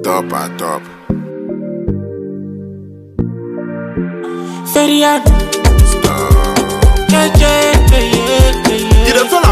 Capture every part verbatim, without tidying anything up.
top at top. Ferian. Stop. Yeah, yeah, yeah, yeah, yeah. You the fella?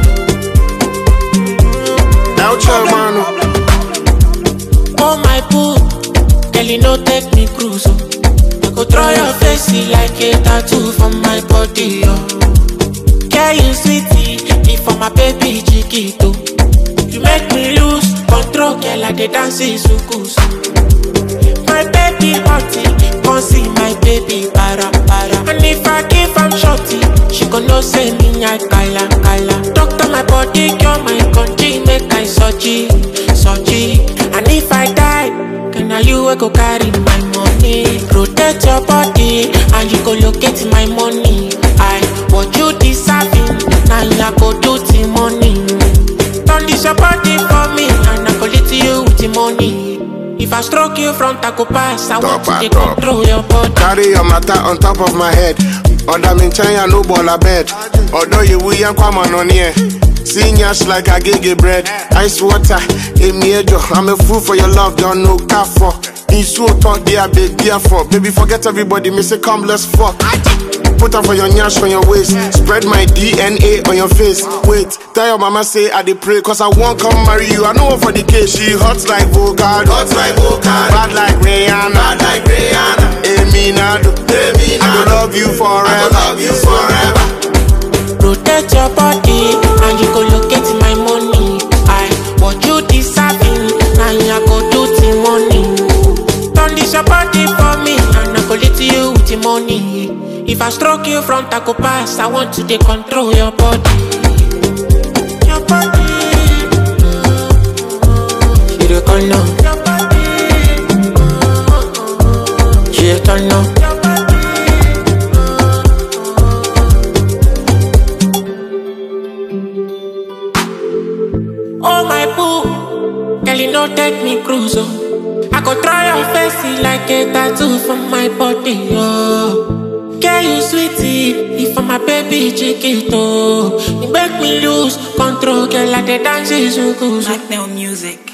El Chairman. Oh my boo, girl you no take me cruise. Oh. I go draw your face like a tattoo from my body. Oh. Girl you sweetie, if for my baby chiquito. You make me lose control, girl I dey dance sukus. My baby hottie, come see my baby para para. And if I give am shorty, she gon' know say me I kala kala. Doctor my body, cure my country, make I surgery, surgery. And if I die, can I you go carry my money? Protect your body, and you go locate my money. I what you deserving, now I go do the money. Turn this your body for me, and I go lead to you with the money. If I stroke you front, I go pass. I Top want to at take top. control your body. Carry your matter on top of my head. Under me China no ball a bed. Although you will come on here. Seeing yash like I gave bread. Ice water, a major. I'm a fool for your love, don't know car for. In so talk they are big dear for. Baby, forget everybody, me say come let's fuck. Put up for your nyash on your waist. Spread my D N A on your face. Wait, tell your mama say I dey pray, cause I won't come marry you. I know one for the case. She hot like Bogard, hot like Bogard. Bad like Rihanna, bad like Rihanna. Eminado, Eminado. I go love you forever, I go love you forever. Protect your body, and you go locate my money. I what you deserving, now I go do the money. Turn this your body for me, and I go lead to you with the money. If I stroke you front, I go pass. I want to take control your body, your body. You dey call now, your body. You dey turn now. Oh my boo, girl you no take me cruise. Oh. I go try your face like a tattoo from my body. Oh. Girl you sweetie, if for my baby chiquito. You make me lose control, girl like the dance is so cool. Blackmail music.